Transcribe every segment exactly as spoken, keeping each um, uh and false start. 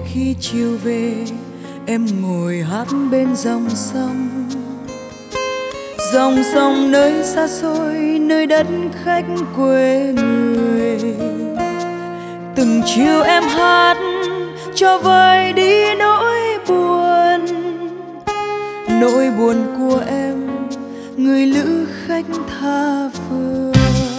khi chiều về em ngồi hát bên dòng sông, dòng sông nơi xa xôi, nơi đất khách quê người. Từng chiều em hát cho vơi đi nỗi buồn, nỗi buồn của em người lữ khách tha phương.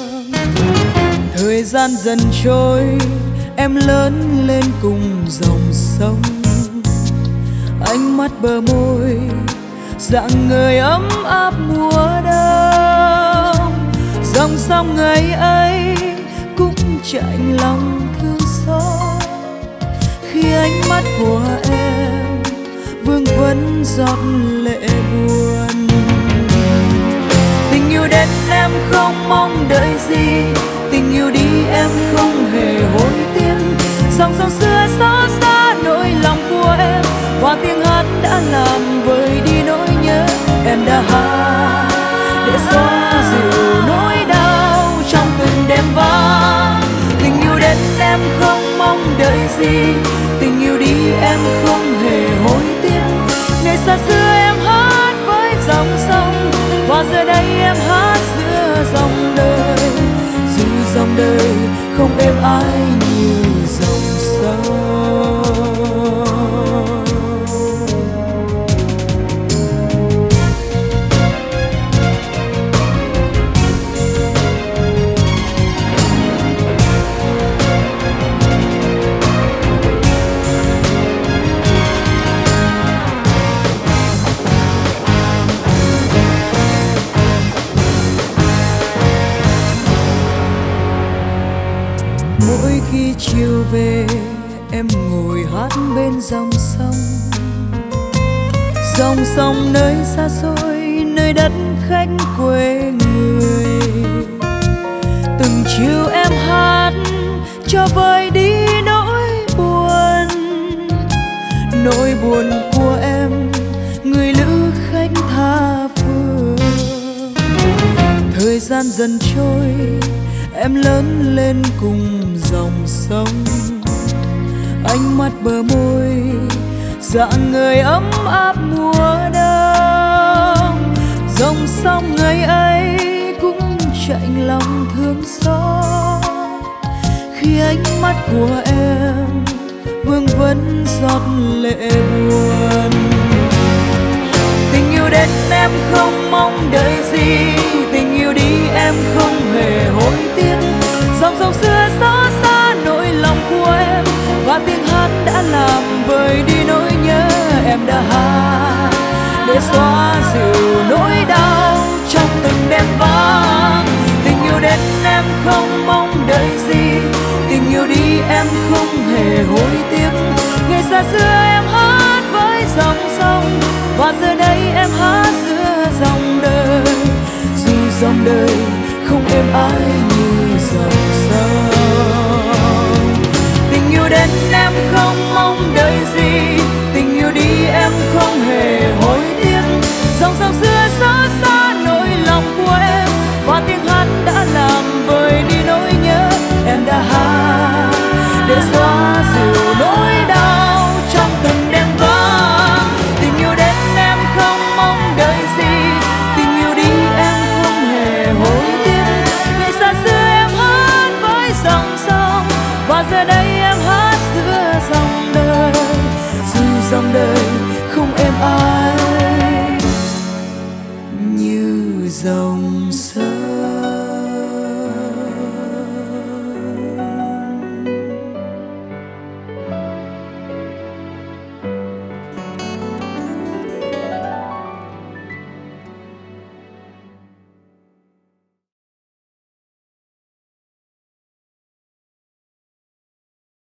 Thời gian dần trôi em lớn lên cùng dòng sông, ánh mắt bờ môi dạng người ấm áp mùa đông. Dòng sông ngày ấy cũng chạnh lòng thương xót khi ánh mắt của em vương vấn giọt lệ buồn. Tình yêu đến em không mong đợi gì, tình yêu đi em không hề hối tiếc. Dòng sông xưa xót xa nỗi lòng của em, qua tiếng hát đã làm vơi đi nỗi nhớ. Em đã hát để xóa dịu nỗi đau trong từng đêm vắng. Tình yêu đến em không mong đợi gì, tình yêu đi em không hề hối tiếc. Ngày xa xưa em hát với dòng sông, và giờ đây em hát giữa dòng đời. Dù dòng đời không êm ái như dòng sông. Mỗi khi chiều về em ngồi hát bên dòng sông, dòng sông nơi xa xôi, nơi đất khách quê người. Từng chiều em hát cho vơi đi nỗi buồn, nỗi buồn của em người lữ khách tha phương. Thời gian dần trôi em lớn lên cùng dòng sông, ánh mắt bờ môi dạng người ấm áp mùa đông. Dòng sông ngày ấy cũng chạnh lòng thương xót khi ánh mắt của em vương vấn giọt lệ buồn. Tình yêu đến em không mong đợi gì, tình yêu đi em không hề hối tiếc. Dòng sông xưa xót xa nỗi lòng của em, và tiếng hát đã làm vơi đi nỗi nhớ. Em đã hát để xóa dịu nỗi đau trong từng đêm vắng. Tình yêu đến em không mong đợi gì, tình yêu đi em không hề hối tiếc. Ngày xa xưa em hát với dòng sông, và giờ đây em hát giữa dòng đời. Dù dòng đời không êm ái như